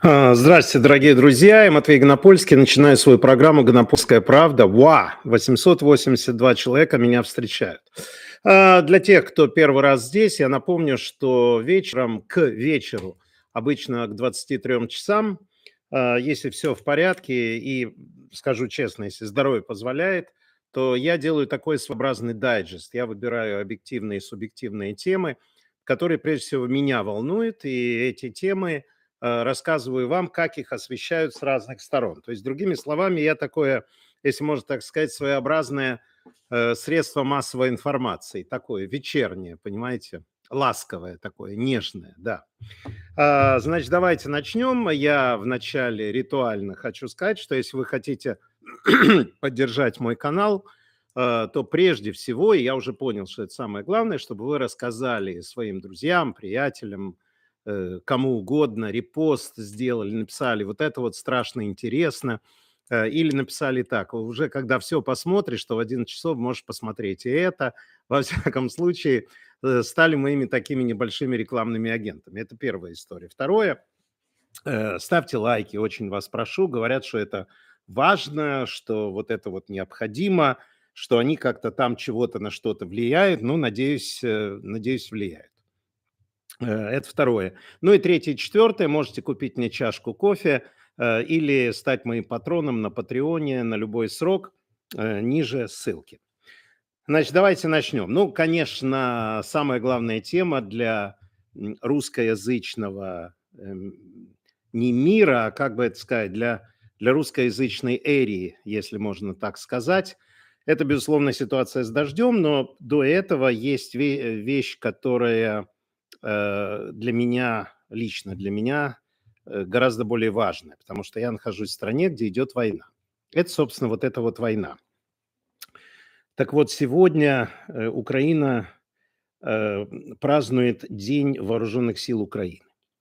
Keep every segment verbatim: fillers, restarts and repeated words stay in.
А, Здравствуйте, дорогие друзья. Я Матвей Гонопольский. Начинаю свою программу «Гонопольская правда». Ва! восемьсот восемьдесят два человека меня встречают. А, Для тех, кто первый раз здесь, я напомню, что вечером к вечеру, обычно к двадцати трём часам, а, если все в порядке и, скажу честно, если здоровье позволяет, то я делаю такой своеобразный дайджест. Я выбираю объективные и субъективные темы, которые прежде всего меня волнуют, и эти темы э, рассказываю вам, как их освещают с разных сторон. То есть, другими словами, я такое, если можно так сказать, своеобразное э, средство массовой информации, такое вечернее, понимаете, ласковое такое, нежное, да. А, значит, давайте начнем. Я вначале ритуально хочу сказать, что если вы хотите поддержать мой канал, э, то прежде всего, и я уже понял, что это самое главное, чтобы вы рассказали своим друзьям, приятелям, э, кому угодно, репост сделали, написали, вот это вот страшно интересно, э, или написали так, уже когда все посмотришь, что в одиннадцать часов можешь посмотреть и это. Во всяком случае, э, стали моими такими небольшими рекламными агентами. Это первая история. Второе, э, ставьте лайки, очень вас прошу. Говорят, что это важно, что вот это вот необходимо, что они как-то там чего-то на что-то влияют. Ну, надеюсь, э, надеюсь, влияют. Э, Это второе. Ну и третье, и четвертое. Можете купить мне чашку кофе э, или стать моим патроном на Патреоне на любой срок. э, Ниже ссылки. Значит, давайте начнем. Ну, конечно, самая главная тема для м, русскоязычного эм, не мира, а как бы это сказать, для, для русскоязычной эрии, если можно так сказать. Это, безусловно, ситуация с дождем, но до этого есть ве- вещь, которая э, для меня, лично для меня, э, гораздо более важная, потому что я нахожусь в стране, где идет война. Это, собственно, вот эта вот война. Так вот, сегодня э, Украина э, празднует День вооруженных сил Украины.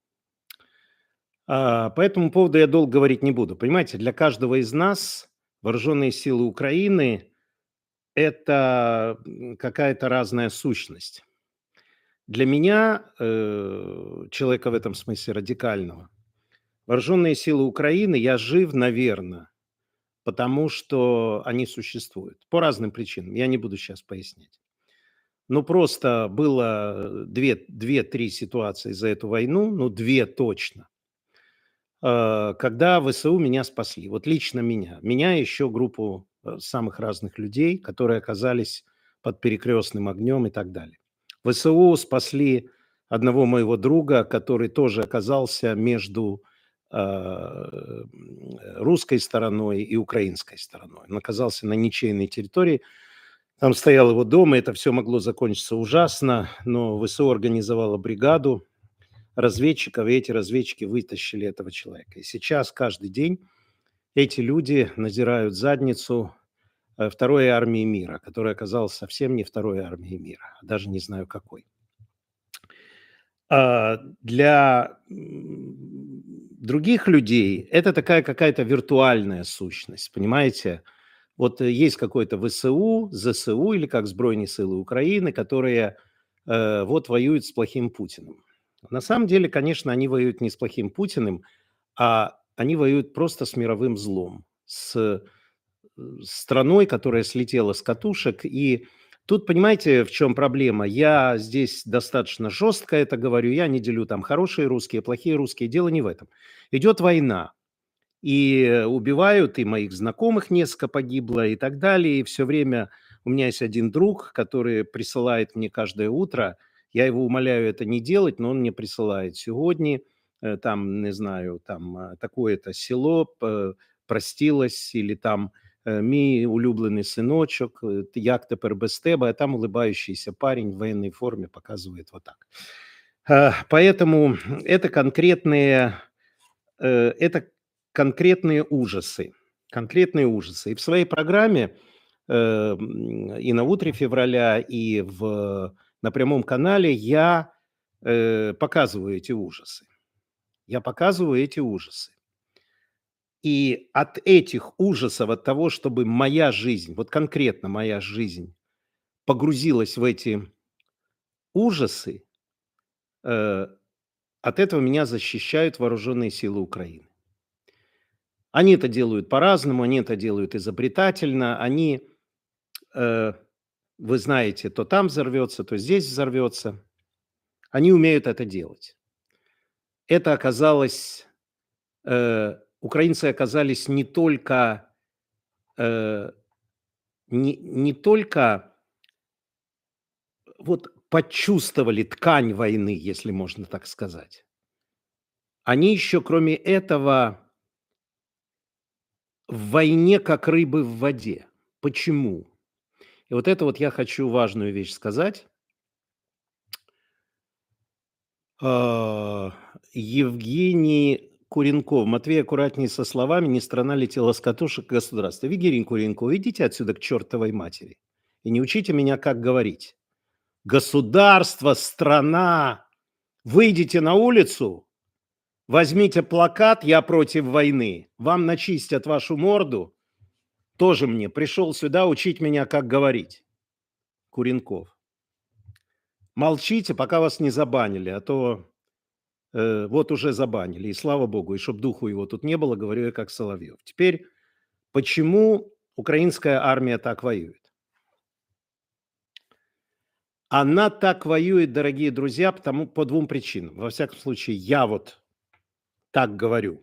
А, По этому поводу я долго говорить не буду. Понимаете, для каждого из нас вооруженные силы Украины– это м, какая-то разная сущность. Для меня, э, человека в этом смысле радикального, вооруженные силы Украины, я жив, наверное, потому что они существуют. По разным причинам. Я не буду сейчас пояснять. Ну, просто было две две-три ситуации за эту войну, ну, две точно, э, когда ВСУ меня спасли. Вот лично меня. Меня и еще группу э, самых разных людей, которые оказались под перекрестным огнем и так далее. ВСУ спасли одного моего друга, который тоже оказался между э, м, русской стороной и украинской стороной. Он оказался на ничейной территории. Там стоял его дом, и это все могло закончиться ужасно, но ВСУ организовала бригаду разведчиков, и эти разведчики вытащили этого человека. И сейчас каждый день эти люди надирают задницу э, второй армии мира, которая оказалась совсем не второй армией мира, а даже не знаю какой. А, Для м, других людей это такая какая-то виртуальная сущность, понимаете? Вот э, есть какой-то ВСУ, ЗСУ или как Збройные силы Украины, которые э, вот воюют с плохим Путиным. На самом деле, конечно, они воюют не с плохим Путиным, а они воюют просто с мировым злом, с э, страной, которая слетела с катушек. И тут, понимаете, в чем проблема? Я здесь достаточно жестко это говорю, я не делю там хорошие русские, плохие русские, дело не в этом. Идет война, и убивают, и моих знакомых несколько погибло, и так далее. И все время у меня есть один друг, который присылает мне каждое утро. Я его умоляю это не делать, но он мне присылает сегодня, э, там, не знаю, там э, такое-то село п- простилось, или там э, мій улюблений синочок, э, як тепер без тебе, а там улыбающийся парень в военной форме показывает вот так. Э, Поэтому это конкретные э, это конкретные ужасы. Конкретные ужасы. И в своей программе э, м, и на утре февраля, и в, на прямом канале я э, показываю эти ужасы. Я показываю эти ужасы. И от этих ужасов, от того, чтобы моя жизнь, вот конкретно моя жизнь, погрузилась в эти ужасы, э, от этого меня защищают вооруженные силы Украины. Они это делают по-разному, они это делают изобретательно, они, э, вы знаете, то там взорвется, то здесь взорвется. Они умеют это делать. Это оказалось, э, украинцы оказались не только, э, не, не только вот почувствовали ткань войны, если можно так сказать. Они еще, кроме этого, в войне как рыбы в воде. Почему? И вот это вот я хочу важную вещь сказать. А, Евгений Куренков. Матвей, аккуратнее со словами, не страна летела с катушек государства. Евгений Куренков, идите отсюда к чертовой матери. И не учите меня, как говорить. Государство, страна. Выйдите на улицу, возьмите плакат «Я против войны». Вам начистят вашу морду. Тоже мне пришел сюда учить меня, как говорить. Куренков. Молчите, пока вас не забанили, а то э, вот уже забанили, и слава богу, и чтоб духу его тут не было, говорю я как Соловьев. Теперь, почему украинская армия так воюет? Она так воюет, дорогие друзья, потому, по двум причинам. Во всяком случае, я вот так говорю.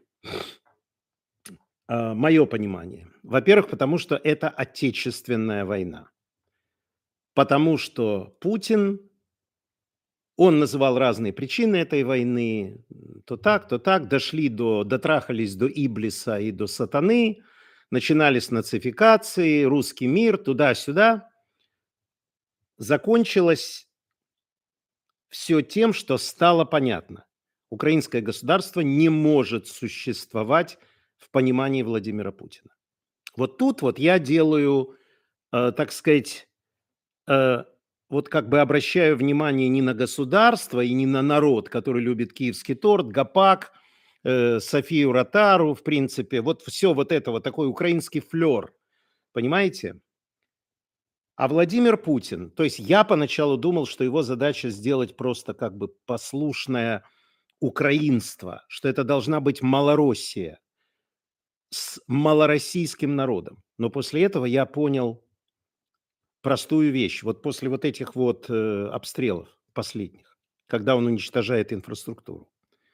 Э, мое понимание. Во-первых, потому что это отечественная война. Потому что Путин... Он называл разные причины этой войны, то так, то так, дошли до, дотрахались до Иблиса и до сатаны, начинали с нацификации, русский мир, туда-сюда. Закончилось все тем, что стало понятно. Украинское государство не может существовать в понимании Владимира Путина. Вот тут вот я делаю, э, так сказать, э, вот как бы обращаю внимание не на государство и не на народ, который любит киевский торт, гопак, э, Софию Ротару, в принципе, вот все вот это вот такой украинский флер, понимаете? А Владимир Путин, то есть я поначалу думал, что его задача сделать просто как бы послушное украинство, что это должна быть Малороссия с малороссийским народом. Но после этого я понял простую вещь. Вот после вот этих вот э, обстрелов последних, когда он уничтожает инфраструктуру,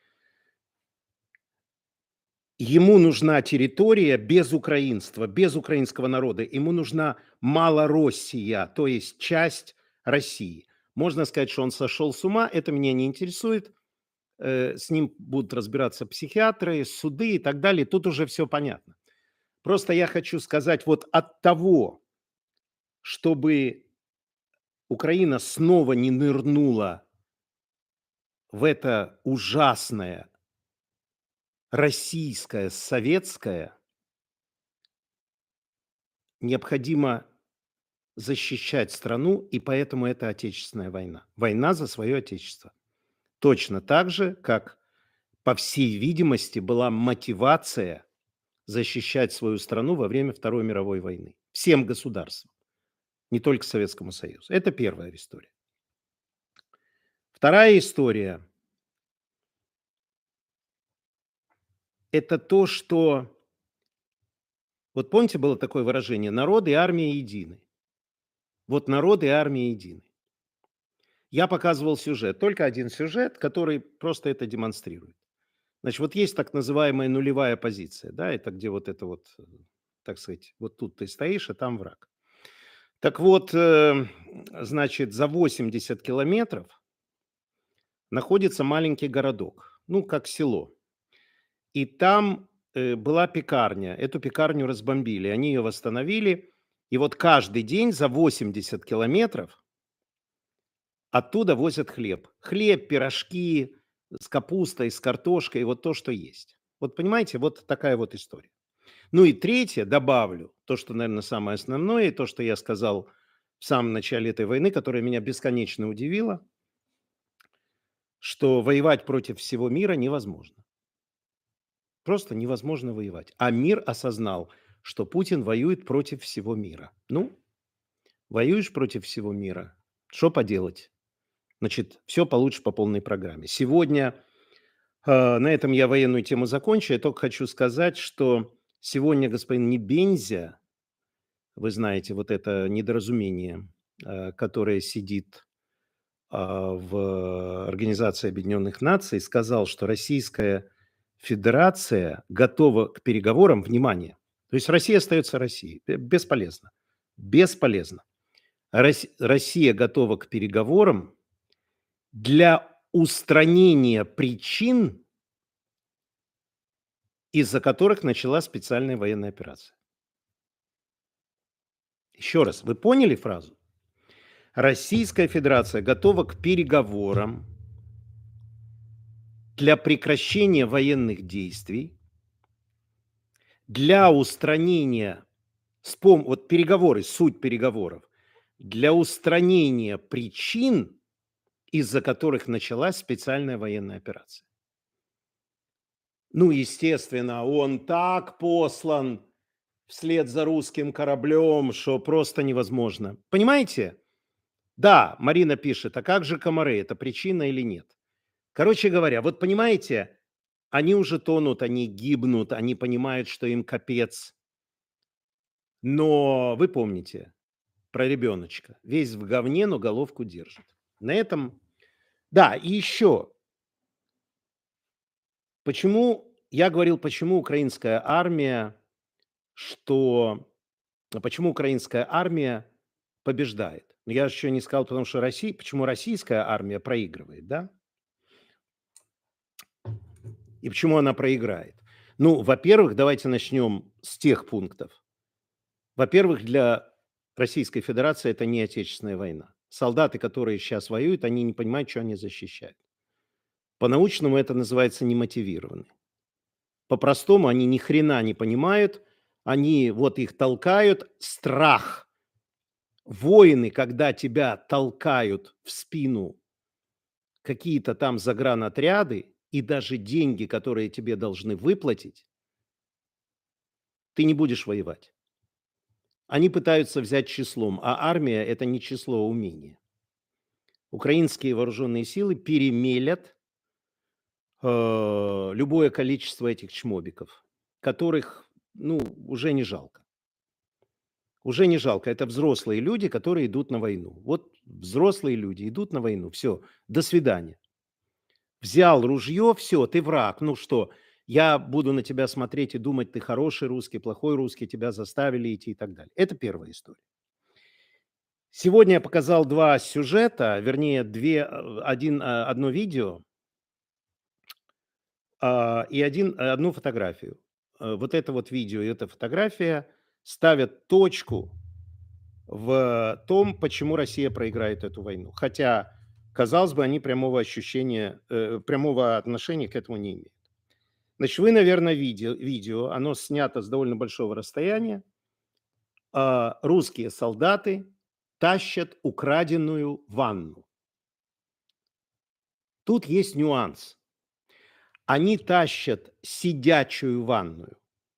ему нужна территория без украинства, без украинского народа. Ему нужна Малороссия, то есть часть России. Можно сказать, что он сошел с ума, это меня не интересует. Э, с ним будут разбираться психиатры, суды и так далее. Тут уже все понятно. Просто я хочу сказать, вот от того, чтобы Украина снова не нырнула в это ужасное российское, советское, необходимо защищать страну, и поэтому это отечественная война. Война за свое отечество. Точно так же, как, по всей видимости, была мотивация защищать свою страну во время Второй мировой войны. Всем государствам, не только Советскому Союзу. Это первая история. Вторая история – это то, что... Вот помните, было такое выражение «народ и армия едины». Вот народ и армия едины. Я показывал сюжет, только один сюжет, который просто это демонстрирует. Значит, вот есть так называемая нулевая позиция, да, это где вот это вот, э, так сказать, вот тут ты стоишь, а там враг. Так вот, э, значит, за восемьдесят километров находится маленький городок, ну, как село. И там э, была пекарня, эту пекарню разбомбили, они ее восстановили. И вот каждый день за восемьдесят километров оттуда возят хлеб. Хлеб, пирожки с капустой, с картошкой, вот то, что есть. Вот понимаете, вот такая вот история. Ну и третье, добавлю, то, что, наверное, самое основное, и то, что я сказал в самом начале этой войны, которое меня бесконечно удивило, что воевать против всего мира невозможно. Просто невозможно воевать. А мир осознал, что Путин воюет против всего мира. Ну, воюешь против всего мира, что поделать? Значит, все получишь по полной программе. Сегодня А, На этом я военную тему закончу. Я только хочу сказать, что сегодня господин Небензя, вы знаете, вот это недоразумение, э, которое сидит а, в Организации Объединенных Наций, сказал, что Российская Федерация готова к переговорам, внимание, то есть Россия остается Россией, бе- бесполезно, бесполезно. Рос- Россия готова к переговорам для устранения причин, из-за которых начала специальная военная операция. Еще раз, вы поняли фразу? Российская Федерация готова к переговорам для прекращения военных действий, для устранения, с пом- вот переговоры, суть переговоров, для устранения причин, из-за которых началась специальная военная операция. Ну, естественно, он так послан вслед за русским кораблем, что просто невозможно. Понимаете? Да, Марина пишет, а как же комары, это причина или нет? Короче говоря, вот понимаете, они уже тонут, они гибнут, они понимают, что им капец. Но вы помните про ребеночка. Весь в говне, но головку держит. На этом... Да, и еще. Почему, я говорил, почему украинская армия, что... Почему украинская армия побеждает? Но я еще не сказал, потому что Россия... Почему российская армия проигрывает, да? И почему она проиграет? Ну, во-первых, давайте начнем с тех пунктов. Во-первых, для Российской Федерации это не отечественная война. Солдаты, которые сейчас воюют, они не понимают, что они защищают. По-научному это называется немотивированные. По-простому они ни хрена не понимают, они вот их толкают. Страх. Воины, когда тебя толкают в спину какие-то там загранотряды и даже деньги, которые тебе должны выплатить, ты не будешь воевать. Они пытаются взять числом, а армия – это не число, а умение. Украинские вооруженные силы перемелят э, любое количество этих чмобиков, которых, ну, уже не жалко. Уже не жалко. Это взрослые люди, которые идут на войну. Вот взрослые люди идут на войну. Все, до свидания. Взял ружье, все, ты враг. Ну что, я буду на тебя смотреть и думать, ты хороший русский, плохой русский, тебя заставили идти и так далее. Это первая история. Сегодня я показал два сюжета, вернее, две, э, один, э, одно видео а, и один, э, одну фотографию. Э, Вот это вот видео и эта фотография ставят точку в том, почему Россия проиграет эту войну. Хотя, казалось бы, они прямого ощущения, э, прямого отношения к этому не имеют. Значит, вы, наверное, видео, видео, оно снято с довольно большого расстояния. А, Русские солдаты тащат украденную ванну. Тут есть нюанс. Они тащат сидячую ванную.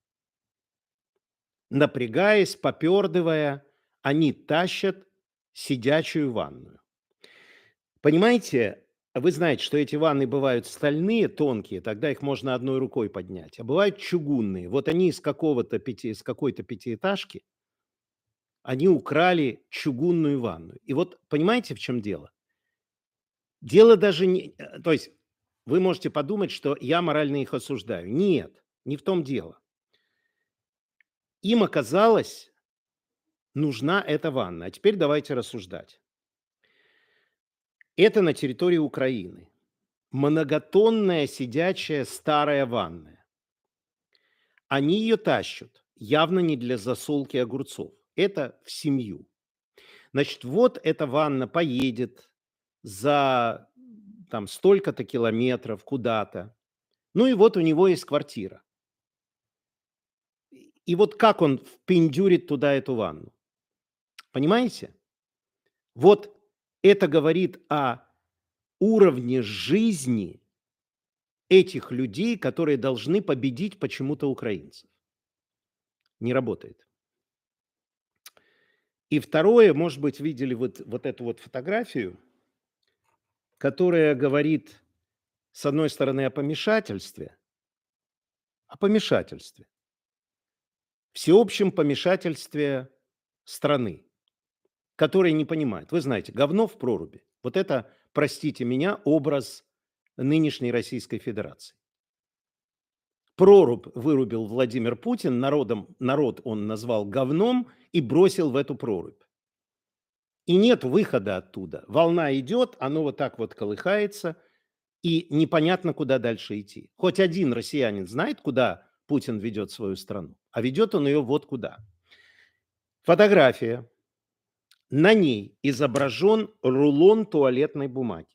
Напрягаясь, попердывая, они тащат сидячую ванную. Понимаете, вы знаете, что эти ванны бывают стальные, тонкие, тогда их можно одной рукой поднять, а бывают чугунные. Вот они из какого-то пяти, из какой-то пятиэтажки, они украли чугунную ванну. И вот понимаете, в чем дело? Дело даже не... э, То есть вы можете подумать, что я морально их осуждаю. Нет, не в том дело. Им оказалось, нужна эта ванна. А теперь давайте рассуждать. Это на территории Украины. Многотонная сидячая старая ванная. Они ее тащат, явно не для засолки огурцов. Это в семью. Значит, вот эта ванна поедет за там столько-то километров куда-то. Ну и вот у него есть квартира. И вот как он впендюрит туда эту ванну? Понимаете? Вот это говорит о уровне жизни этих людей, которые должны победить почему-то украинцев. Не работает. И второе, может быть, видели вот, вот эту вот фотографию, которая говорит с одной стороны, о помешательстве, о помешательстве, всеобщем помешательстве страны, которая не понимает. Вы знаете, говно в проруби. Вот это, простите меня, образ нынешней Российской Федерации. Прорубь вырубил Владимир Путин, народом, народ он назвал говном и бросил в эту прорубь. И нет выхода оттуда. Волна идет, оно вот так вот колыхается, и непонятно, куда дальше идти. Хоть один россиянин знает, куда Путин ведет свою страну, а ведет он ее вот куда. Фотография. На ней изображен рулон туалетной бумаги.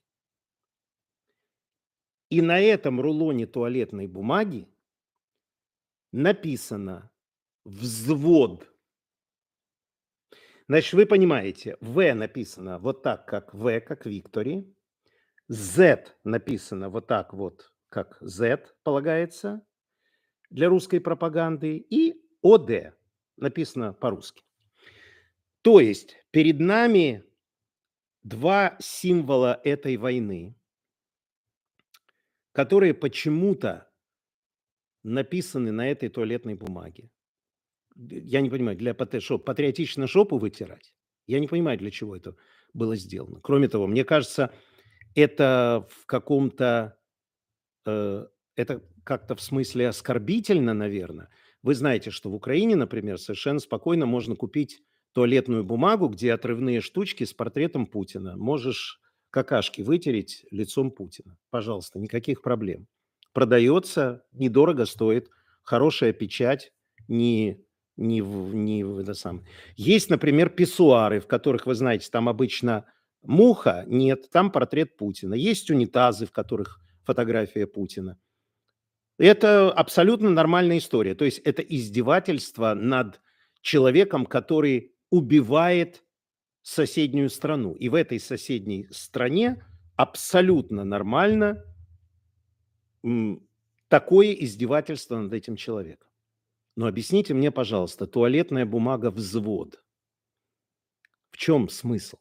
И на этом рулоне туалетной бумаги написано «взвод». Значит, вы понимаете, В написано вот так, как В, как Виктори. Z написано вот так вот, как Z полагается для русской пропаганды. И О Д написано по-русски. То есть перед нами два символа этой войны, которые почему-то написаны на этой туалетной бумаге. Я не понимаю, для пат- что, патриотично жопу вытирать? Я не понимаю, для чего это было сделано. Кроме того, мне кажется, это в каком-то, э, это как-то в смысле оскорбительно, наверное. Вы знаете, что в Украине, например, совершенно спокойно можно купить туалетную бумагу, где отрывные штучки с портретом Путина. Можешь какашки вытереть лицом Путина. Пожалуйста, никаких проблем. Продается, недорого стоит, хорошая печать, не, не, в- не в это самое. Есть, например, писсуары, в которых, вы знаете, там обычно муха, нет, там портрет Путина. Есть унитазы, в которых фотография Путина. Это абсолютно нормальная история. То есть это издевательство над человеком, который убивает соседнюю страну. И в этой соседней стране абсолютно нормально м, такое издевательство над этим человеком. Но объясните мне, пожалуйста, туалетная бумага «взвод». В чем смысл?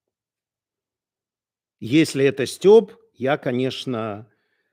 Если это стёб, я, конечно,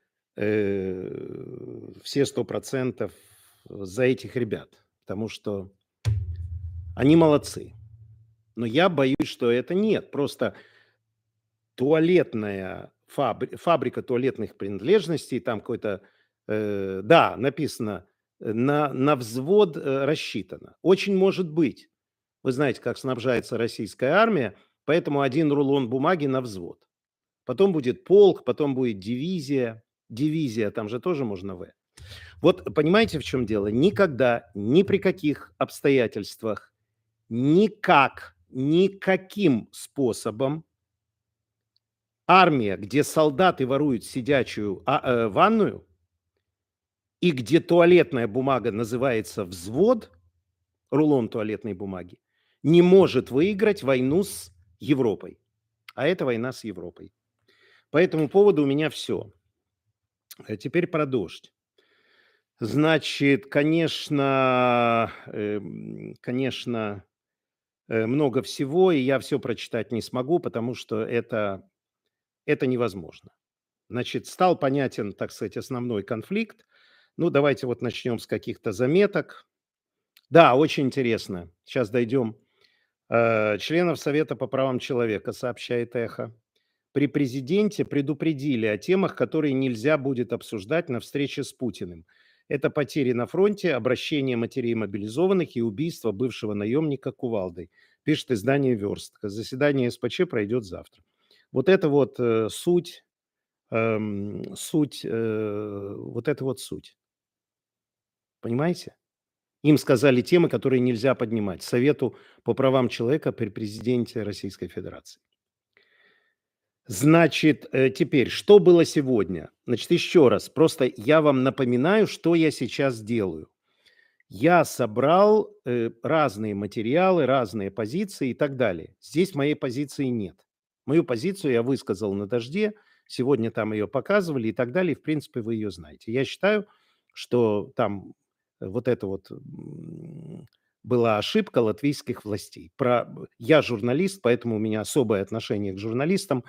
э, все сто процентов за этих ребят, потому что они молодцы. Но я боюсь, что это нет. Просто туалетная фабри- фабрика туалетных принадлежностей, там какой-то, э, да, написано, э, на, на взвод э, рассчитано. Очень может быть. Вы знаете, как снабжается российская армия, поэтому один рулон бумаги на взвод. Потом будет полк, потом будет дивизия. Дивизия, там же тоже можно В. Вот понимаете, в чем дело? Никогда, ни при каких обстоятельствах, никак, никаким способом армия, где солдаты воруют сидячую а, э, ванную и где туалетная бумага называется взвод, рулон туалетной бумаги, не может выиграть войну с Европой. А это война с Европой. По этому поводу у меня все. А теперь про дождь. Значит, конечно, эм, конечно, э, много всего, и я все прочитать не смогу, потому что это, это невозможно. Значит, стал понятен, так сказать, основной конфликт. Ну, давайте вот начнем с каких-то заметок. Да, очень интересно. Сейчас дойдем. Э, Членов Совета по правам человека, сообщает Эхо, при президенте предупредили о темах, которые нельзя будет обсуждать на встрече с Путиным. Это потери на фронте, обращение матерей мобилизованных и убийство бывшего наемника Кувалдой, пишет издание «Верстка». Заседание С П Ч пройдет завтра. Вот это вот э, суть, эм, суть, э, вот это вот суть. Понимаете? Им сказали темы, которые нельзя поднимать. Совету по правам человека при президенте Российской Федерации. Значит, э, теперь, что было сегодня? Значит, еще раз, просто я вам напоминаю, что я сейчас делаю. Я собрал э, разные материалы, разные позиции и так далее. Здесь моей позиции нет. Мою позицию я высказал на «Дожде», сегодня там ее показывали и так далее. В принципе, вы ее знаете. Я считаю, что там вот это вот м, была ошибка латвийских властей. Про... Я журналист, поэтому у меня особое отношение к журналистам.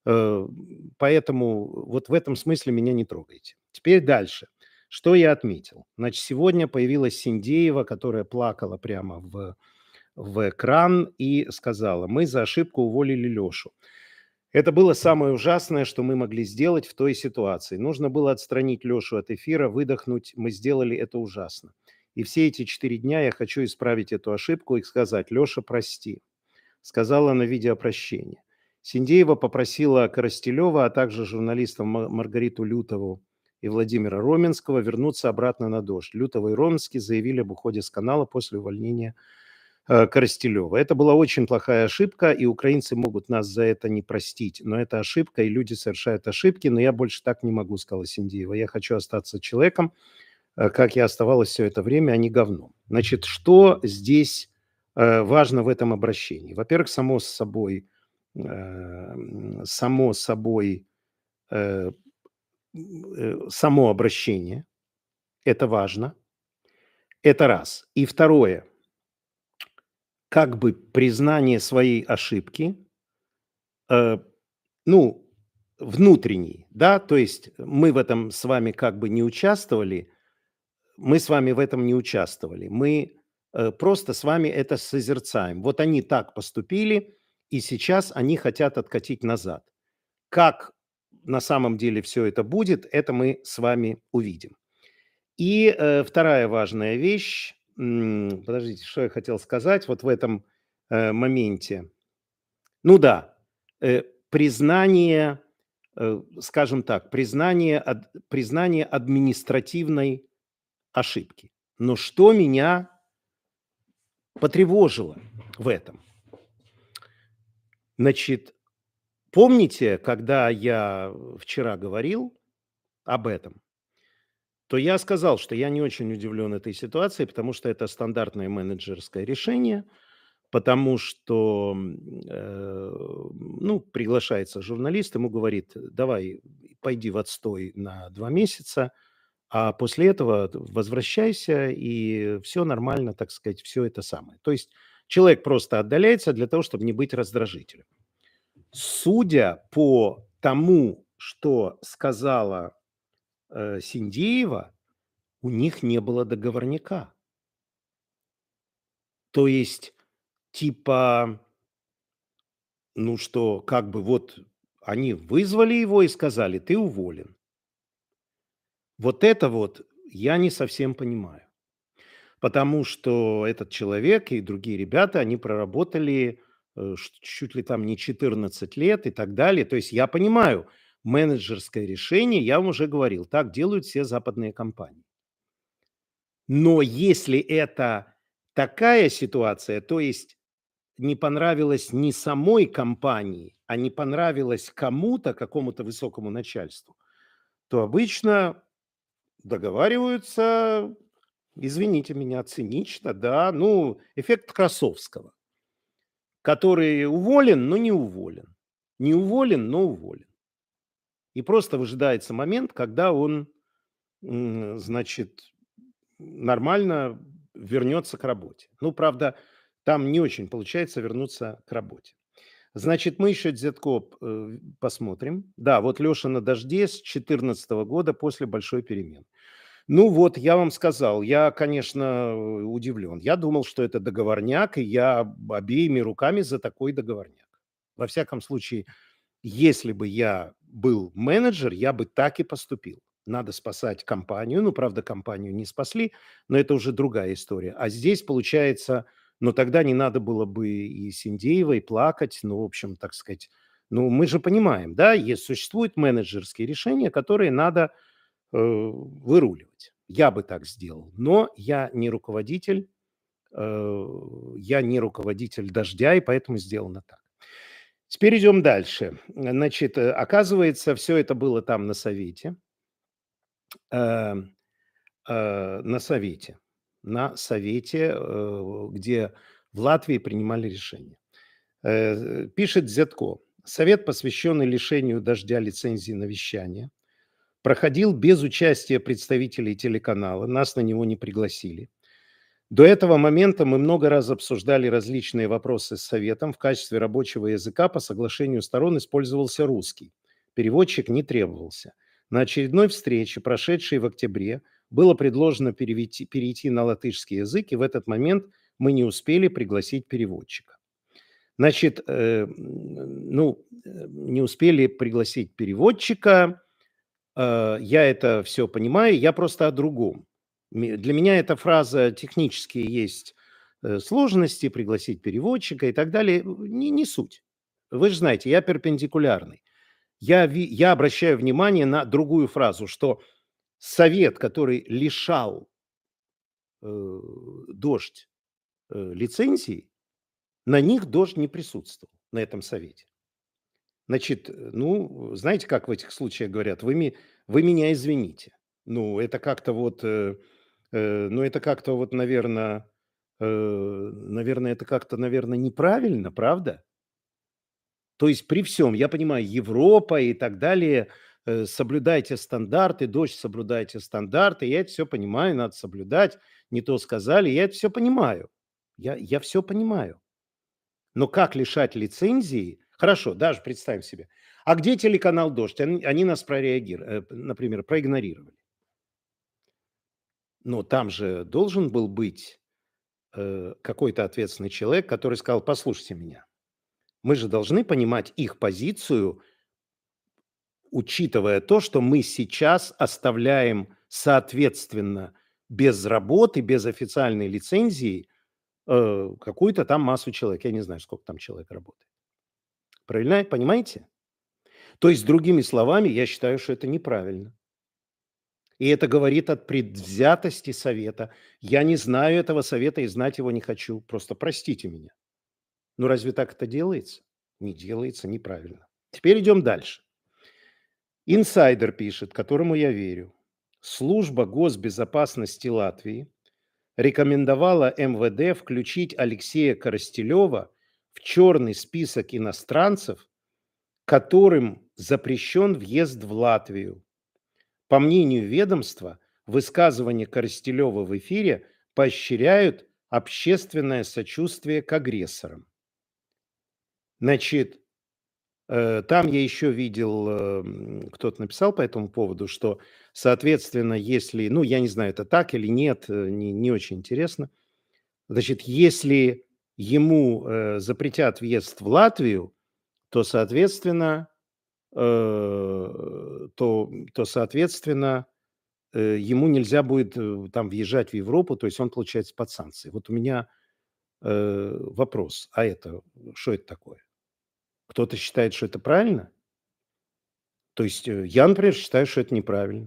Э, Поэтому вот в этом смысле меня не трогайте. Теперь дальше. Что я отметил? Значит, сегодня появилась Синдеева, которая плакала прямо в, в экран и сказала: мы за ошибку уволили Лешу. Это было самое ужасное, что мы могли сделать в той ситуации. Нужно было отстранить Лешу от эфира, выдохнуть. Мы сделали это ужасно. И все эти четыре дня я хочу исправить эту ошибку и сказать: Леша, прости. Сказала на видеопрощение. Синдеева попросила Коростелева, а также журналистов Ма- Маргариту Лютову и Владимира Роменского вернуться обратно на «Дождь». Лютова и Роменский заявили об уходе с канала после увольнения э, Коростелева. Это была очень плохая ошибка, и украинцы могут нас за это не простить. Но это ошибка, и люди совершают ошибки, но я больше так не могу, сказала Синдеева. Я хочу остаться человеком, э, как я оставалась все это время, а не говном. Значит, что здесь э, важно в этом обращении? Во-первых, само собой, э, м, само собой, э, м, э, само обращение, это важно, это раз. И второе, как бы признание своей ошибки, э, ну, внутренней, да, то есть мы в этом с вами как бы не участвовали, мы с вами в этом не участвовали. Мы э, просто с вами это созерцаем. Вот они так поступили, и сейчас они хотят откатить назад. Как на самом деле все это будет, это мы с вами увидим. И э, вторая важная вещь, м, подождите, что я хотел сказать вот в этом э, моменте. Ну да, э, признание, э, скажем так, признание, ад- признание административной ошибки. Но что меня потревожило в этом? Значит, помните, когда я вчера говорил об этом, то я сказал, что я не очень удивлен этой ситуацией, потому что это стандартное менеджерское решение, потому что, м, э, ну, приглашается журналист, ему говорит: давай, пойди в отстой на два месяца, а после этого возвращайся, и все нормально, так сказать, все это самое. То есть человек просто отдаляется для того, чтобы не быть раздражителем. Судя по тому, что сказала э, Синдеева, у них не было договорняка. То есть, типа, ну что, как бы вот они вызвали его и сказали: ты уволен. Вот это вот я не совсем понимаю. Потому что этот человек и другие ребята, они проработали э, ш- чуть ли там не четырнадцать лет и так далее. То есть я понимаю, менеджерское решение, я вам уже говорил, так делают все западные компании. Но если это такая ситуация, то есть не понравилось не самой компании, а не понравилось кому-то, какому-то высокому начальству, то обычно договариваются, извините меня, цинично, да, ну, эффект Красовского, который уволен, но не уволен. Не уволен, но уволен. И просто выжидается момент, когда он, м, значит, нормально вернется к работе. Ну, правда, там не очень получается вернуться к работе. Значит, мы еще Дзеткоп э, посмотрим. Да, вот Леша на «Дожде» с четырнадцатого года после большой перемены. Ну вот, я вам сказал, я, конечно, удивлен. Я думал, что это договорняк, и я обеими руками за такой договорняк. Во всяком случае, если бы я был менеджер, я бы так и поступил. Надо спасать компанию. Ну, правда, компанию не спасли, но это уже другая история. А здесь получается, ну, тогда не надо было бы и Синдеевой плакать, ну, в общем, так сказать. Ну, мы же понимаем, да, есть, существуют менеджерские решения, которые надо э, выруливать. Я бы так сделал, но я не руководитель, э, я не руководитель «Дождя», и поэтому сделано так. Теперь идем дальше. Значит, э, оказывается, все это было там на совете, э, э, на совете, на совете, э, где в Латвии принимали решение. Э, Пишет Зетко. Совет, посвященный лишению «Дождя» лицензии на вещание, проходил без участия представителей телеканала, нас на него не пригласили. До этого момента мы много раз обсуждали различные вопросы с Советом. В качестве рабочего языка по соглашению сторон использовался русский. Переводчик не требовался. На очередной встрече, прошедшей в октябре, было предложено перевести, перейти на латышский язык, и в этот момент мы не успели пригласить переводчика. Значит, э, ну, не успели пригласить переводчика, э, я это все понимаю, я просто о другом. Для меня эта фраза технические есть э, сложности, пригласить переводчика и так далее, не, не суть. Вы же знаете, я перпендикулярный. Я, ви- я обращаю внимание на другую фразу, что совет, который лишал э, дождь э, лицензий, на них дождь не присутствовал, на этом совете. Значит, э, ну, знаете, как в этих случаях говорят, вы, ми- вы меня извините. Ну, это как-то вот, э, э, ну, это как-то вот, наверное, наверное, это как-то, наверное, неправильно, правда? То есть при всем, я понимаю, Европа и так далее, э, соблюдайте стандарты, дочь, соблюдайте стандарты, я это все понимаю, надо соблюдать, не то сказали, я это все понимаю, я, я все понимаю. Но как лишать лицензии? Хорошо, даже представим себе. А где телеканал «Дождь»? Они, они нас прореагировали, например, проигнорировали. Но там же должен был быть э, какой-то ответственный человек, который сказал, послушайте меня, мы же должны понимать их позицию, учитывая то, что мы сейчас оставляем, соответственно, без работы, без официальной лицензии э, какую-то там массу человек. Я не знаю, сколько там человек работает. Правильно, понимаете? То есть, другими словами, я считаю, что это неправильно. И это говорит от предвзятости совета. Я не знаю этого совета и знать его не хочу. Просто простите меня. Ну разве так это делается? Не делается, неправильно. Теперь идем дальше. Инсайдер пишет, которому я верю. Служба госбезопасности Латвии рекомендовала эм вэ дэ включить Алексея Коростелева в черный список иностранцев, которым запрещен въезд в Латвию. По мнению ведомства, высказывания Коростелева в эфире поощряют общественное сочувствие к агрессорам. Значит, э, там я еще видел, э, кто-то написал по этому поводу, что, соответственно, если, ну, я не знаю, это так или нет, э, не, не очень интересно. Значит, если ему э, запретят въезд в Латвию, то, соответственно, э, то, то, соответственно, э, ему нельзя будет э, там въезжать в Европу, то есть он получается под санкции. Вот у меня э, вопрос, а это, что это такое? Кто-то считает, что это правильно? То есть э, я, например, считаю, что это неправильно.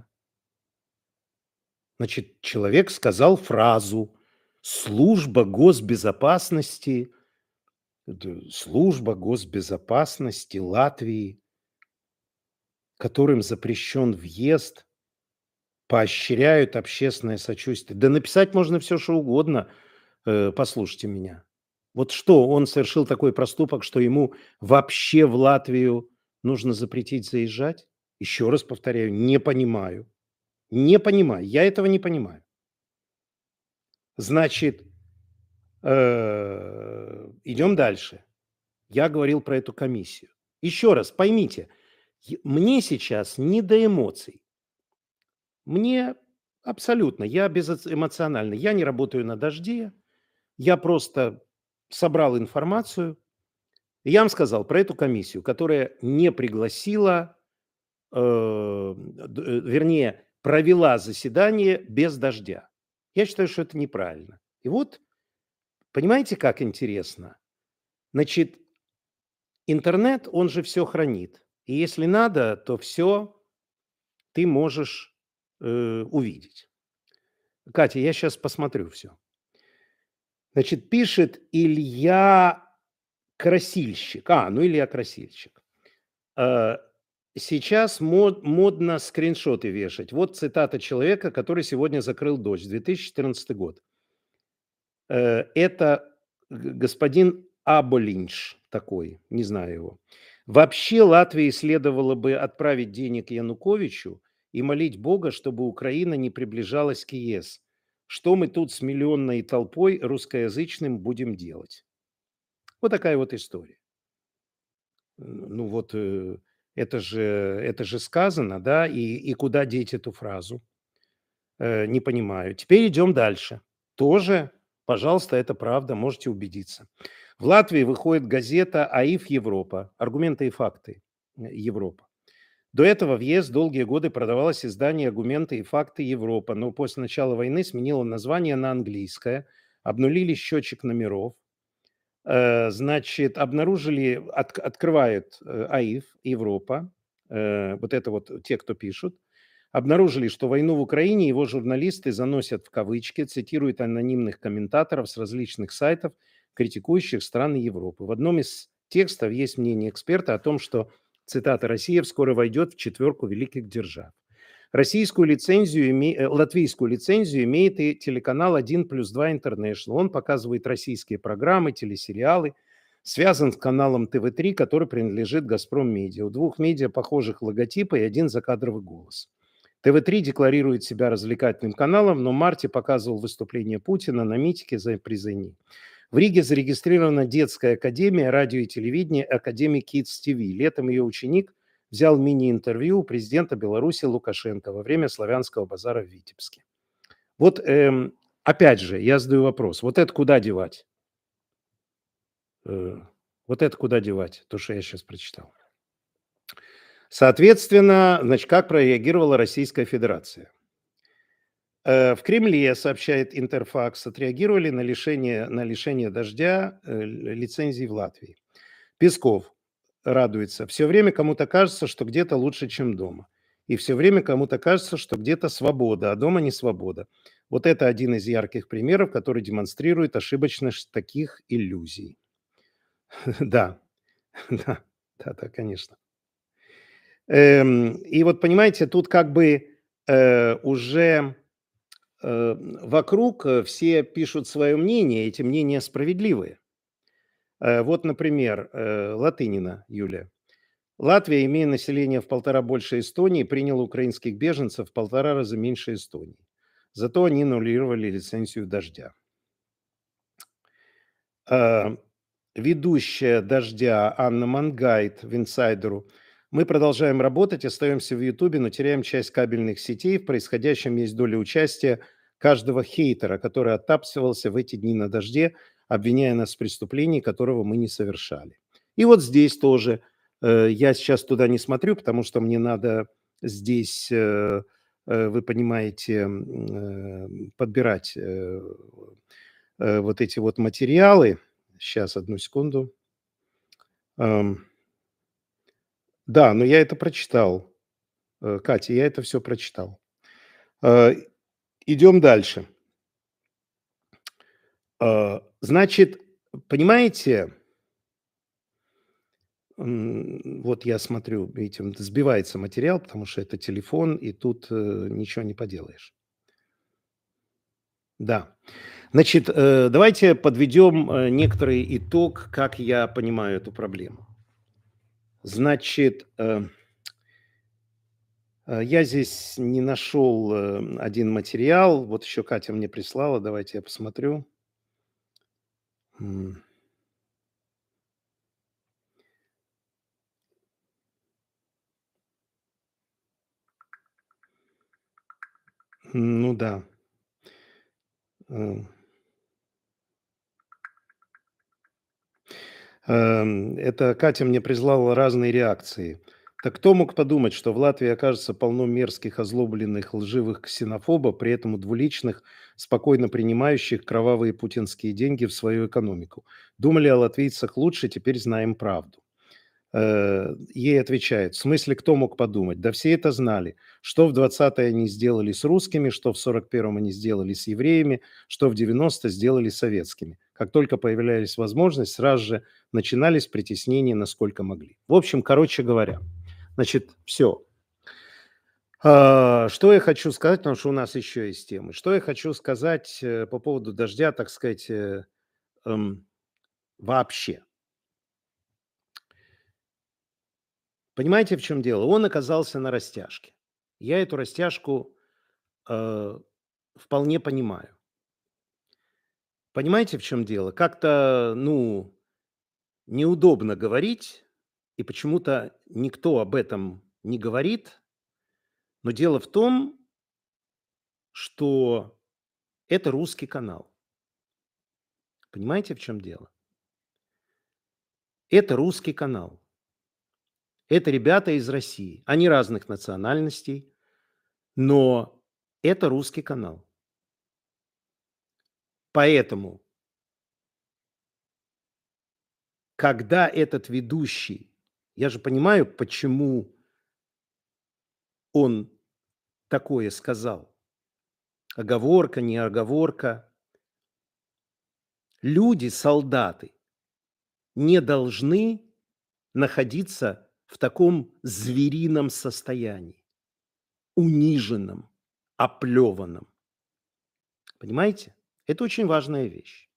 Значит, человек сказал фразу «Служба госбезопасности, это служба госбезопасности Латвии, которым запрещен въезд, поощряют общественное сочувствие». Да написать можно все, что угодно, э, послушайте меня. Вот что, он совершил такой проступок, что ему вообще в Латвию нужно запретить заезжать? Еще раз повторяю, не понимаю. Не понимаю, я этого не понимаю. Значит, э, идем дальше. Я говорил про эту комиссию. Еще раз, поймите, е- мне сейчас не до эмоций. Мне абсолютно, я безэмоциональный. Я не работаю на дожде, я просто собрал информацию. И я вам сказал про эту комиссию, которая не пригласила, э, д- э, вернее, провела заседание без дождя. Я считаю, что это неправильно. И вот, понимаете, как интересно? Значит, интернет, он же все хранит. И если надо, то все ты можешь э, увидеть. Катя, я сейчас посмотрю все. Значит, пишет Илья Красильщик. А, ну Илья Красильщик. Э, Сейчас мод, модно скриншоты вешать. Вот цитата человека, который сегодня закрыл «Дождь», две тысячи четырнадцатый год. Э, Это г- господин Аболинш такой, не знаю его. Вообще Латвии следовало бы отправить денег Януковичу и молить Бога, чтобы Украина не приближалась к ЕС. Что мы тут с миллионной толпой русскоязычным будем делать? Вот такая вот история. Ну вот э, это же, это же сказано, да, и, и куда деть эту фразу? Э, не понимаю. Теперь идем дальше. Тоже, пожалуйста, это правда, можете убедиться. В Латвии выходит газета «АИФ Европа». Аргументы и факты э, Европа. До этого в ЕС долгие годы продавалось издание «Аргументы и факты Европа», но после начала войны сменило название на английское, обнулили счетчик номеров, э, значит, обнаружили, от- открывают э, АИФ Европа, э, вот это вот те, кто пишут, обнаружили, что войну в Украине его журналисты заносят в кавычки, цитируют анонимных комментаторов с различных сайтов, критикующих страны Европы. В одном из текстов есть мнение эксперта о том, что, цитата, «Россия вскоре войдет в четверку великих держав». Российскую лицензию, име- э, латвийскую лицензию имеет и телеканал один плюс два International. Он показывает российские программы, телесериалы, связан с каналом тэ вэ три, который принадлежит «Газпром Медиа». У двух медиа похожих логотипы и один закадровый голос. тэ вэ три декларирует себя развлекательным каналом, но в марте показывал выступление Путина на митинге за Призыни. В Риге зарегистрирована детская академия радио и телевидения Академия Kids ти ви. Летом ее ученик взял мини-интервью у президента Беларуси Лукашенко во время славянского базара в Витебске. Вот эм, опять же, я задаю вопрос, вот это куда девать? Э, вот это куда девать, то, что я сейчас прочитал. Соответственно, значит, как прореагировала Российская Федерация? Э, В Кремле, сообщает Интерфакс, отреагировали на лишение, на лишение дождя э, л- лицензий в Латвии. Песков радуется. Все время кому-то кажется, что где-то лучше, чем дома. И все время кому-то кажется, что где-то свобода, а дома не свобода. Вот это один из ярких примеров, который демонстрирует ошибочность таких иллюзий. Да, да, да, да, конечно. Эм, И вот понимаете, тут как бы э, уже э, вокруг э, все пишут свое мнение, эти мнения справедливые. Э, Вот, например, э, Латынина Юлия. Латвия, имея население в полтора больше Эстонии, приняла украинских беженцев в полтора раза меньше Эстонии. Зато они аннулировали лицензию «Дождя». А, Ведущая «Дождя» Анна Мангайт в «Инсайдеру». Мы продолжаем работать, остаемся в Ютубе, но теряем часть кабельных сетей. В происходящем есть доля участия каждого хейтера, который оттапливался в эти дни на «Дожде», обвиняя нас в преступлении, которого мы не совершали. И вот здесь тоже э, я сейчас туда не смотрю, потому что мне надо здесь, э, э, вы понимаете, м, э, подбирать э, э, вот эти вот материалы. Сейчас, одну секунду. Ам, да, но я это прочитал. Э, Катя, я это все прочитал. Э, Идем дальше. Э, значит, понимаете, м, вот я смотрю, видите, м, сбивается материал, потому что это телефон, и тут, э, ничего не поделаешь. Да. Значит, э, давайте подведем, э, некоторый итог, как я понимаю эту проблему. Значит, э Э, я здесь не нашел, э, один материал. Вот еще Катя мне прислала. Давайте я посмотрю. М, ну да. Э, эм, это Катя мне прислала разные реакции. Так кто мог подумать, что в Латвии окажется полно мерзких, озлобленных, лживых ксенофобов, при этом двуличных, спокойно принимающих кровавые путинские деньги в свою экономику? Думали о латвийцах лучше, теперь знаем правду. Э, ей отвечает: "В смысле, кто мог подумать? Да все это знали. Что в двадцатые они сделали с русскими, что в сорок первом они сделали с евреями, что в девяностые сделали с советскими. Как только появлялись возможность, сразу же начинались притеснения, насколько могли". В общем, короче говоря, значит, все. Что я хочу сказать, потому что у нас еще есть темы. Что я хочу сказать э, по поводу дождя, так сказать, э, эм, вообще. Понимаете, в чем дело? Он оказался на растяжке. Я эту растяжку э, вполне понимаю. Понимаете, в чем дело? Как-то, ну, неудобно говорить, и почему-то никто об этом не говорит. Но дело в том, что это русский канал. Понимаете, в чем дело? Это русский канал. Это ребята из России. Они разных национальностей, но это русский канал. Поэтому, когда этот ведущий, я же понимаю, почему он такое сказал. Оговорка, не оговорка. Люди, солдаты, не должны находиться в таком зверином состоянии, униженном, оплеванном. Понимаете? Это очень важная вещь.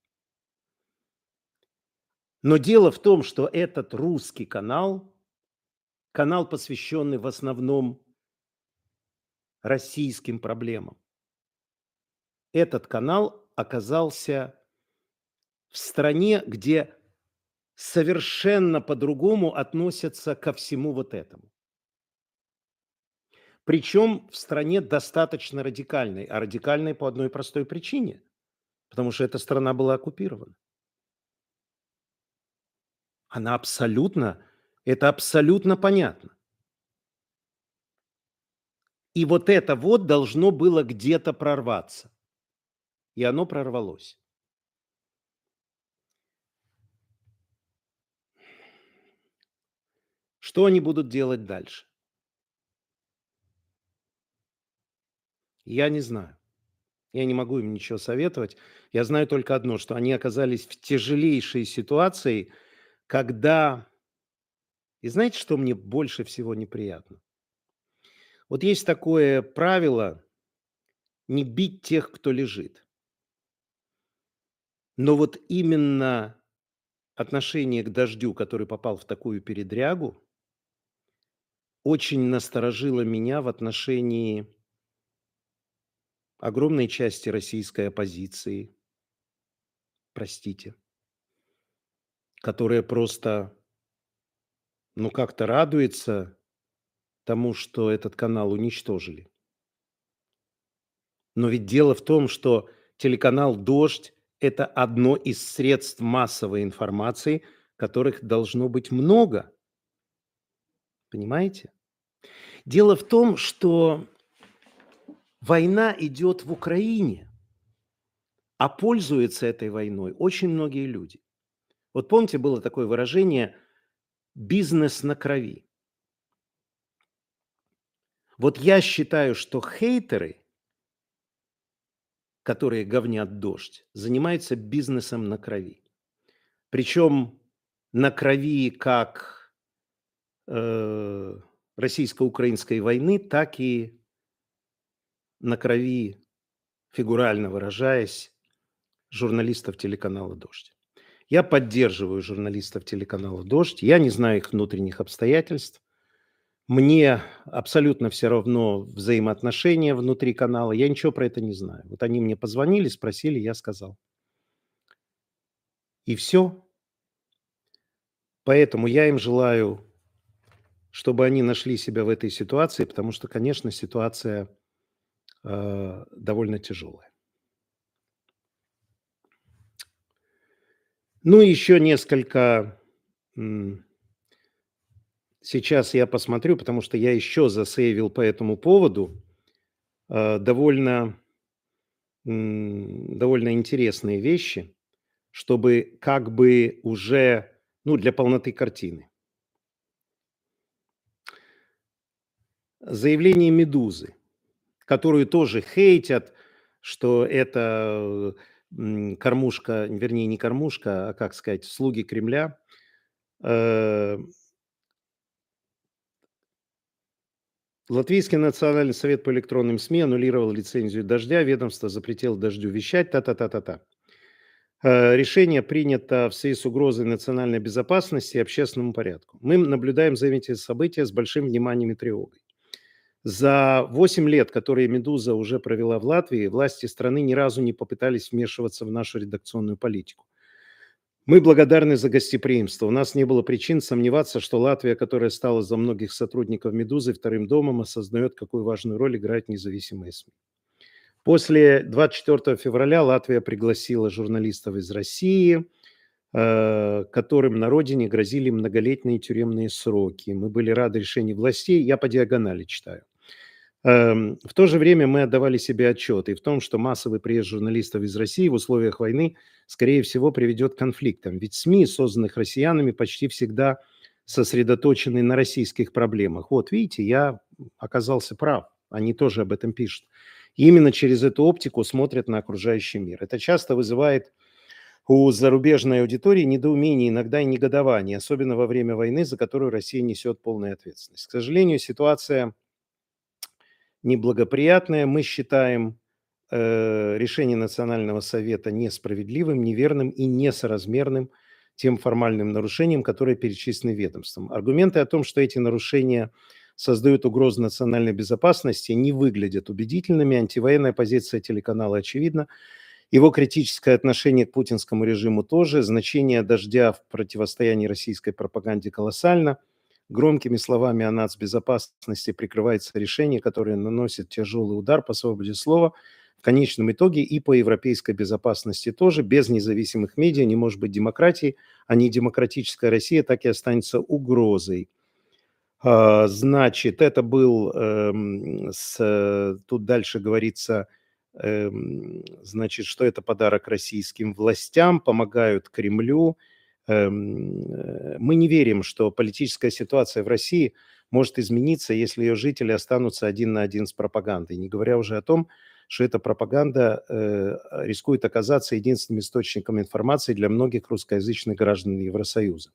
Но дело в том, что этот русский канал, канал, посвященный в основном российским проблемам, этот канал оказался в стране, где совершенно по-другому относятся ко всему вот этому. Причем в стране достаточно радикальной, а радикальной по одной простой причине, потому что эта страна была оккупирована. Она абсолютно, это абсолютно понятно. И вот это вот должно было где-то прорваться. И оно прорвалось. Что они будут делать дальше? Я не знаю. Я не могу им ничего советовать. Я знаю только одно, что они оказались в тяжелейшей ситуации, когда... И знаете, что мне больше всего неприятно? Вот есть такое правило не бить тех, кто лежит. Но вот именно отношение к дождю, который попал в такую передрягу, очень насторожило меня в отношении огромной части российской оппозиции, простите, которая просто, ну, как-то радуется тому, что этот канал уничтожили. Но ведь дело в том, что телеканал «Дождь» – это одно из средств массовой информации, которых должно быть много. Понимаете? Дело в том, что война идет в Украине, а пользуются этой войной очень многие люди. Вот помните, было такое выражение «бизнес на крови». Вот я считаю, что хейтеры, которые говнят «Дождь», занимаются бизнесом на крови. Причем на крови как э, российско-украинской войны, так и на крови, фигурально выражаясь, журналистов телеканала «Дождь». Я поддерживаю журналистов телеканала «Дождь». Я не знаю их внутренних обстоятельств. Мне абсолютно все равно взаимоотношения внутри канала. Я ничего про это не знаю. Вот они мне позвонили, спросили, я сказал. И все. Поэтому я им желаю, чтобы они нашли себя в этой ситуации, потому что, конечно, ситуация э, довольно тяжелая. Ну, еще несколько... м, Сейчас я посмотрю, потому что я еще засейвил по этому поводу э, довольно, м, довольно интересные вещи, чтобы как бы уже, ну, для полноты картины. Заявление «Медузы», которую тоже хейтят, что это м, кормушка, вернее, не кормушка, а, как сказать, слуги Кремля. Э, Латвийский национальный совет по электронным СМИ аннулировал лицензию «Дождя», ведомство запретило «Дождю» вещать, та-та-та-та-та. Э, Решение принято в связи с угрозой национальной безопасности и общественному порядку. Мы наблюдаем за этим событием с большим вниманием и тревогой. За восемь лет, которые «Медуза» уже провела в Латвии, власти страны ни разу не попытались вмешиваться в нашу редакционную политику. Мы благодарны за гостеприимство. У нас не было причин сомневаться, что Латвия, которая стала за многих сотрудников «Медузы» вторым домом, осознает, какую важную роль играют независимые СМИ. После двадцать четвёртого февраля Латвия пригласила журналистов из России, э, которым на родине грозили многолетние тюремные сроки. Мы были рады решению властей. Я по диагонали читаю. Эм, В то же время мы отдавали себе отчет и в том, что массовый приезд журналистов из России в условиях войны, скорее всего, приведет к конфликтам. Ведь СМИ, созданных россиянами, почти всегда сосредоточены на российских проблемах. Вот, видите, я оказался прав. Они тоже об этом пишут. И именно через эту оптику смотрят на окружающий мир. Это часто вызывает у зарубежной аудитории недоумение, иногда и негодование, особенно во время войны, за которую Россия несет полную ответственность. К сожалению, ситуация неблагоприятное. Мы считаем э, решение Национального совета несправедливым, неверным и несоразмерным тем формальным нарушениям, которые перечислены ведомством. Аргументы о том, что эти нарушения создают угрозу национальной безопасности, не выглядят убедительными. Антивоенная позиция телеканала очевидна. Его критическое отношение к путинскому режиму тоже. Значение дождя в противостоянии российской пропаганде колоссально. Громкими словами о нацбезопасности прикрывается решение, которое наносит тяжелый удар по свободе слова, в конечном итоге и по европейской безопасности тоже. Без независимых медиа не может быть демократии, а недемократическая Россия так и останется угрозой. А, Значит, это был, эм, с, тут дальше говорится, эм, значит, что это подарок российским властям, помогают Кремлю. Эм, э, Мы не верим, что политическая ситуация в России может измениться, если ее жители останутся один на один с пропагандой, не говоря уже о том, что эта пропаганда э, рискует оказаться единственным источником информации для многих русскоязычных граждан Евросоюза.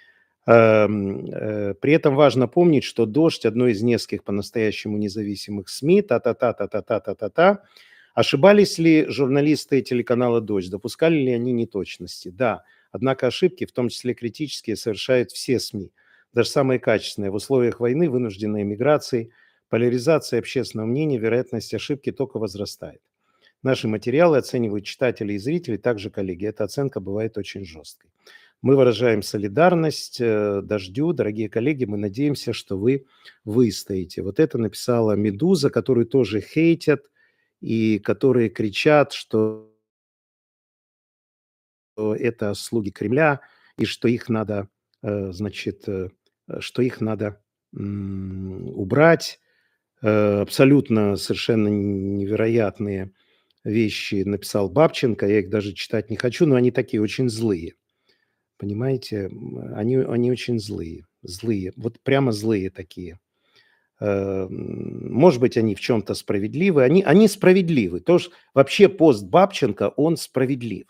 Эм, э, При этом важно помнить, что «Дождь» – одно из нескольких по-настоящему независимых СМИ, та-та-та, та-та-та, та-та-та. Ошибались ли журналисты телеканала «Дождь»? Допускали ли они неточности? Да. Однако ошибки, в том числе критические, совершают все СМИ. Даже самые качественные. В условиях войны, вынужденной эмиграции, поляризации общественного мнения, вероятность ошибки только возрастает. Наши материалы оценивают читатели и зрители, также коллеги. Эта оценка бывает очень жесткой. Мы выражаем солидарность э, «Дождю». Дорогие коллеги, мы надеемся, что вы выстоите. Вот это написала «Медуза», которую тоже хейтят и которые кричат, что это слуги Кремля и что их надо, э, значит, э, что их надо м, убрать. Э, Абсолютно совершенно невероятные вещи написал Бабченко. Я их даже читать не хочу, но они такие очень злые. Понимаете, м, они, они очень злые, злые, вот прямо злые такие. Э, м, Может быть, они в чем-то справедливы, они, они справедливы. Тоже вообще пост Бабченко, он справедлив.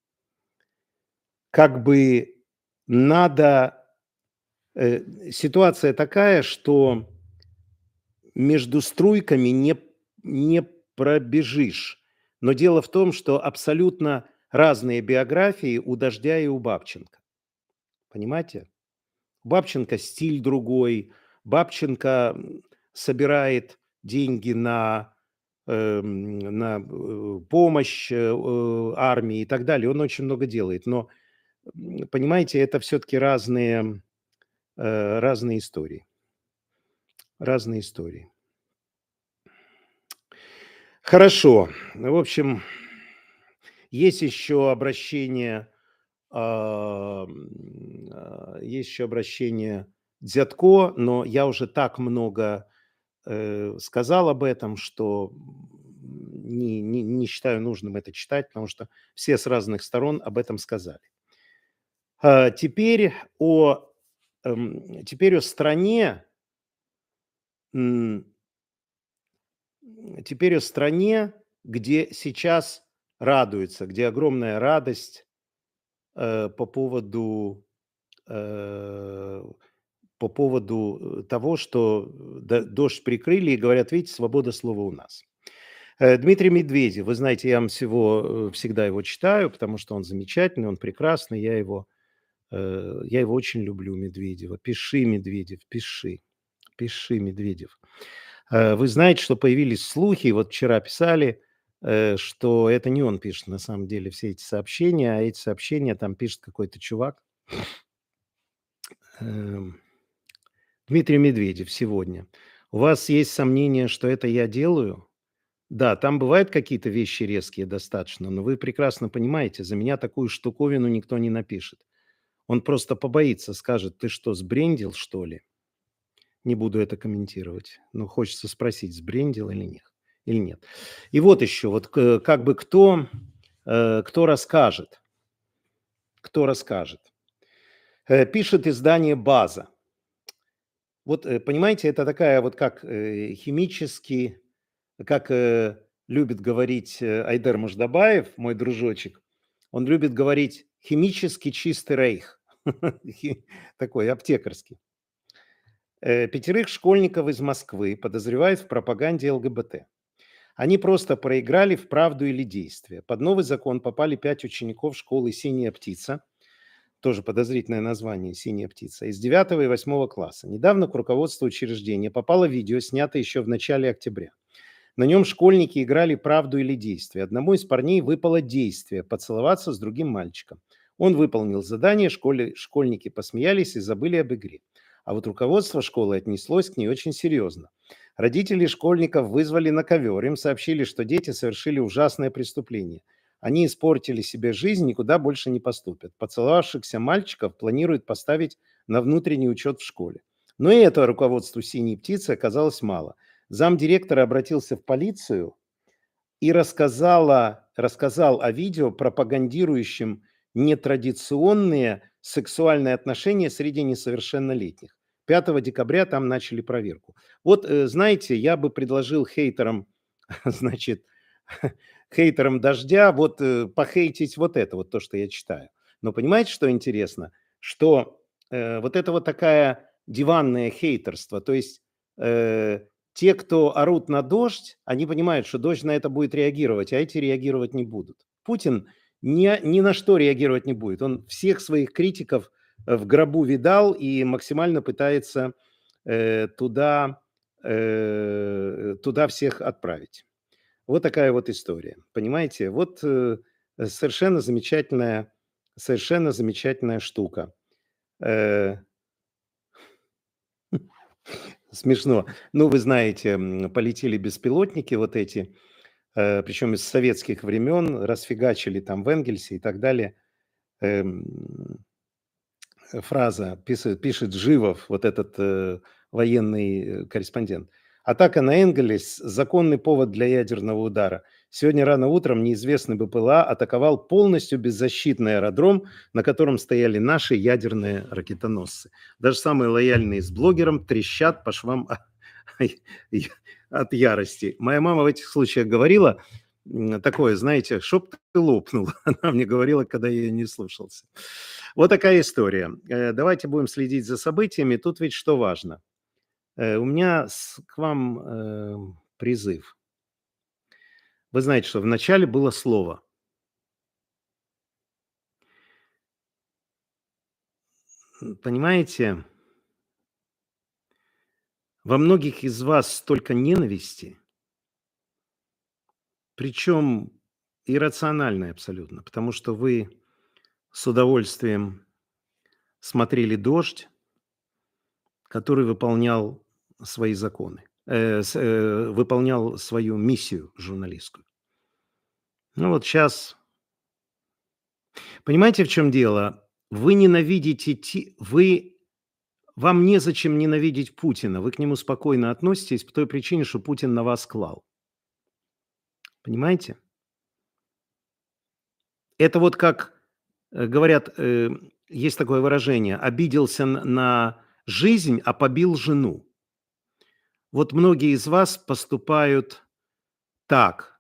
Как бы надо, э, ситуация такая, что между струйками не, не пробежишь. Но дело в том, что абсолютно разные биографии у Дождя и у Бабченко. Понимаете? Бабченко стиль другой. Бабченко м, собирает деньги на, эм, на э, помощь э, э, армии и так далее. Он очень много делает. Но, м, понимаете, это все-таки разные, э, разные истории. Разные истории. Хорошо. В общем, есть еще обращение, а, м, а, есть еще обращение Дзятко, но я уже так много э, сказал об этом, что не, не, не считаю нужным это читать, потому что все с разных сторон об этом сказали. А, теперь о, эм, теперь о стране, м, теперь о стране, где сейчас радуется, где огромная радость э, по поводу э, по поводу э, того, что э, д- дождь прикрыли и говорят, видите, свобода слова у нас. Э, Дмитрий Медведев, вы знаете, я вам всего, э, всегда его читаю, потому что он замечательный, он прекрасный, я его, э, я его очень люблю, Медведева. Пиши, Медведев, пиши, пиши, Медведев. Э, Вы знаете, что появились слухи, вот вчера писали, э, что это не он пишет на самом деле все эти сообщения, а эти сообщения там пишет какой-то чувак. Эм, Дмитрий Медведев сегодня. У вас есть сомнения, что это я делаю? Да, там бывают какие-то вещи резкие достаточно, но вы прекрасно понимаете, за меня такую штуковину никто не напишет. Он просто побоится, скажет: ты что, сбрендил, что ли? Не буду это комментировать. Но хочется спросить, сбрендил или нет. Или нет. И вот еще, вот к- как бы кто, э, кто расскажет, кто расскажет. Э, Пишет издание «База». Вот, э, понимаете, это такая вот как э, химически, как э, любит говорить э, Айдер Муждабаев, мой дружочек, он любит говорить химически чистый рейх, Хи- такой аптекарский. Э, Пятерых школьников из Москвы подозревают в пропаганде ЛГБТ. Они просто проиграли в правду или действие. Под новый закон попали пять учеников школы «Синяя птица», тоже подозрительное название «Синяя птица», из девятого и восьмого класса. Недавно к руководству учреждения попало видео, снятое еще в начале октября. На нем школьники играли правду или действие. Одному из парней выпало действие – поцеловаться с другим мальчиком. Он выполнил задание, школе, школьники посмеялись и забыли об игре. А вот руководство школы отнеслось к ней очень серьезно. Родители школьников вызвали на ковер, им сообщили, что дети совершили ужасное преступление. Они испортили себе жизнь, никуда больше не поступят. Поцеловавшихся мальчиков планируют поставить на внутренний учет в школе. Но и этого руководству «Синей птицы» оказалось мало. Замдиректора обратился в полицию и рассказала, рассказал о видео, пропагандирующем нетрадиционные сексуальные отношения среди несовершеннолетних. пятого декабря там начали проверку. Вот, э, знаете, я бы предложил хейтерам, значит, хейтерам «Дождя» вот э, похейтить вот это, вот то, что я читаю. Но понимаете, что интересно? Что э, вот это вот такая диванное хейтерство, то есть э, те, кто орут на дождь, они понимают, что дождь на это будет реагировать, а эти реагировать не будут. Путин ни, ни на что реагировать не будет. Он всех своих критиков э, в гробу видал и максимально пытается э, туда, э, туда всех отправить. Вот такая вот история. Понимаете? Вот э, совершенно замечательная, совершенно замечательная штука. Э, Смешно. Ну, вы знаете, м, полетели беспилотники вот эти, э, причем из советских времен, расфигачили там в Энгельсе и так далее. Эм, Фраза писает, пишет Живов, вот этот э, военный э, корреспондент. Атака на Энгельс – законный повод для ядерного удара. Сегодня рано утром неизвестный БПЛА атаковал полностью беззащитный аэродром, на котором стояли наши ядерные ракетоносцы. Даже самые лояльные с блогером трещат по швам от ярости. Моя мама в этих случаях говорила м, такое, знаете, чтоб ты лопнул. Она мне говорила, когда я ее не слушался. Вот такая история. Э, Давайте будем следить за событиями. Тут ведь что важно. Э, У меня с- к вам э, призыв. Вы знаете, что в начале было слово. М, Понимаете, во многих из вас столько ненависти, причем иррациональной абсолютно, потому что вы с удовольствием смотрели «Дождь», который выполнял свои законы, э, с- э, выполнял свою миссию журналистскую. Ну вот сейчас, понимаете, в чем дело? Вы ненавидите, ти- вы, вам незачем ненавидеть Путина, вы к нему спокойно относитесь по той причине, что Путин на вас клал. Понимаете? Это вот как э, говорят, э, есть такое выражение, обиделся н- на жизнь, а побил жену. Вот многие из вас поступают так.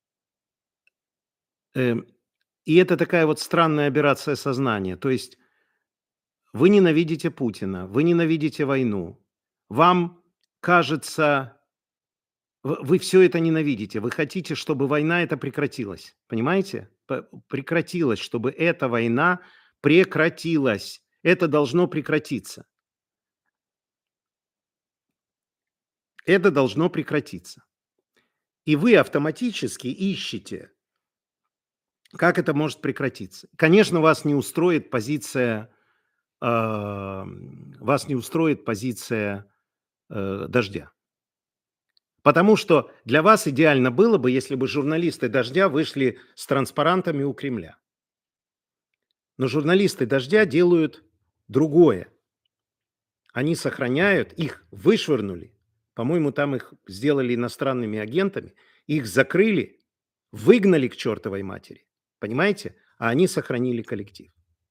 Эм, И это такая вот странная операция сознания. То есть вы ненавидите Путина, вы ненавидите войну. Вам кажется, в вы все это ненавидите. Вы хотите, чтобы война эта прекратилась. Понимаете? П Прекратилась, чтобы эта война прекратилась. Это должно прекратиться. Это должно прекратиться. И вы автоматически ищете, как это может прекратиться. Конечно, вас не устроит позиция, а, вас не устроит позиция э, дождя. Потому что для вас идеально было бы, если бы журналисты «Дождя» вышли с транспарантами у Кремля. Но журналисты «Дождя» делают другое. Они сохраняют, их вышвырнули. По-моему, там их сделали иностранными агентами. Их закрыли, выгнали к чертовой матери. Понимаете? А они сохранили коллектив.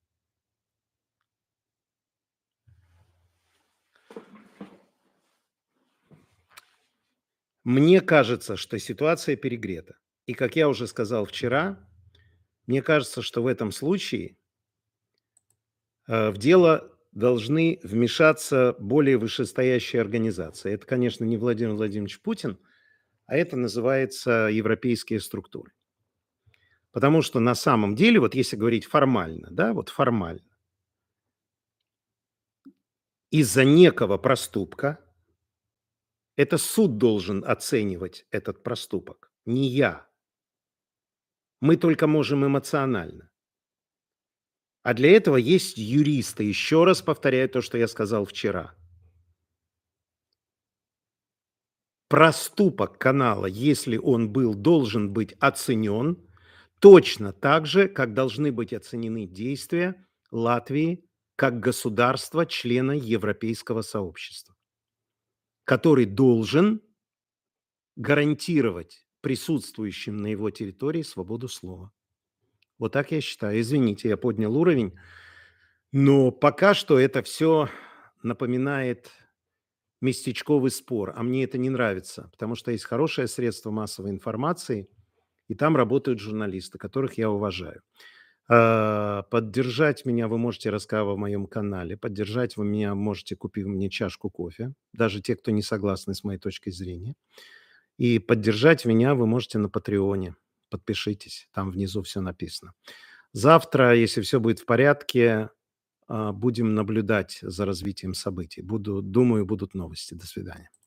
Мне кажется, что ситуация перегрета. И, как я уже сказал вчера, мне кажется, что в этом случае э, в дело должны вмешаться более вышестоящие организации. Это, конечно, не Владимир Владимирович Путин, а это называется европейские структуры. Потому что на самом деле, вот если говорить формально, да, вот формально, из-за некого проступка, это суд должен оценивать этот проступок, не я. Мы только можем эмоционально. А для этого есть юристы. Еще раз повторяю то, что я сказал вчера. Проступок канала, если он был, должен быть оценен точно так же, как должны быть оценены действия Латвии как государства, члена Европейского сообщества, который должен гарантировать присутствующим на его территории свободу слова. Вот так я считаю. Извините, я поднял уровень, но пока что это все напоминает местечковый спор, а мне это не нравится, потому что есть хорошее средство массовой информации, и там работают журналисты, которых я уважаю. А, Поддержать меня вы можете, рассказывая в моем канале, поддержать вы меня можете, купив мне чашку кофе, даже те, кто не согласны с моей точкой зрения. И поддержать меня вы можете на Патреоне. Подпишитесь, там внизу все написано. Завтра, если все будет в порядке, а, будем наблюдать за развитием событий. Буду, думаю, будут новости. До свидания.